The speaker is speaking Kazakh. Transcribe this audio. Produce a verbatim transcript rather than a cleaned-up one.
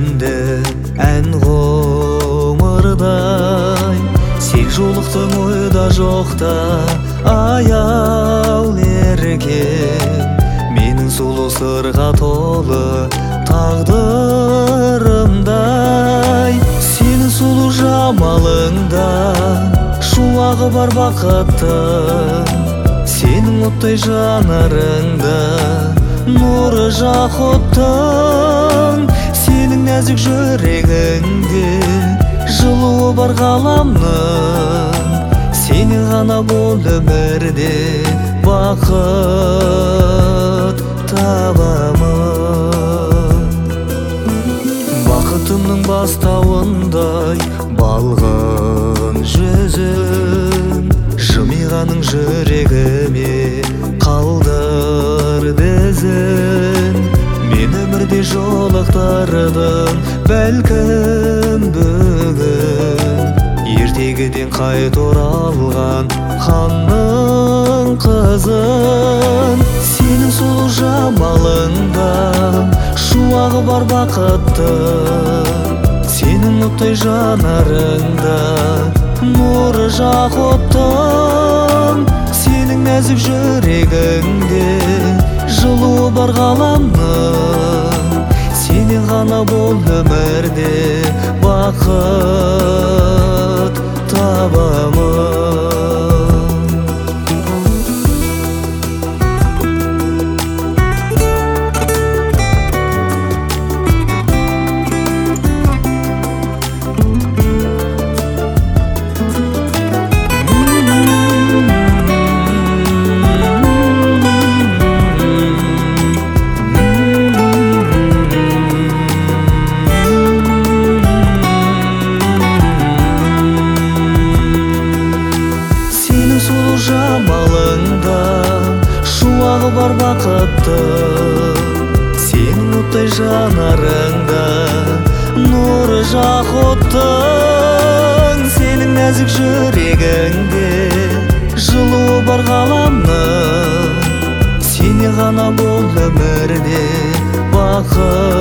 жүрегімді ән ғұмырдай. Сен жолықтың ойда жоқта аял еркем, менің сұлу сырға толы тағдырымдай. Сенің сұлу жамалыңда шуағы бар бақыттың, сенің оттай жанарыңда нұры жақұттың. Сенің нәзік жүрегіңде жылуы бар ғаламның, сені ғана бол өмірде бақыт табамын. Бақытымның бастауындай балғын жүзің, жымиғаның жүрегіме қалдыр дізін. Мен өмірде жолықтырдым бәлкім бүгін, ертегіден қайт оралған ханның қызын. Сенің сұлу жамалыңда шуағы бар бақыттың, сенің оттай жанарыңда нұры жақұттың. Сенің нәзік жүрегіңде жылуы бар ғаламның, сені ғана бол өмірде бақыт табамын. Жамалыңда шуағы бар бақыттың, сенің оттай жанарыңда нұры жақұттың. Сенің нәзік жүрегіңде жылуы бар ғаламның, сені ғана бол өмірде бақыт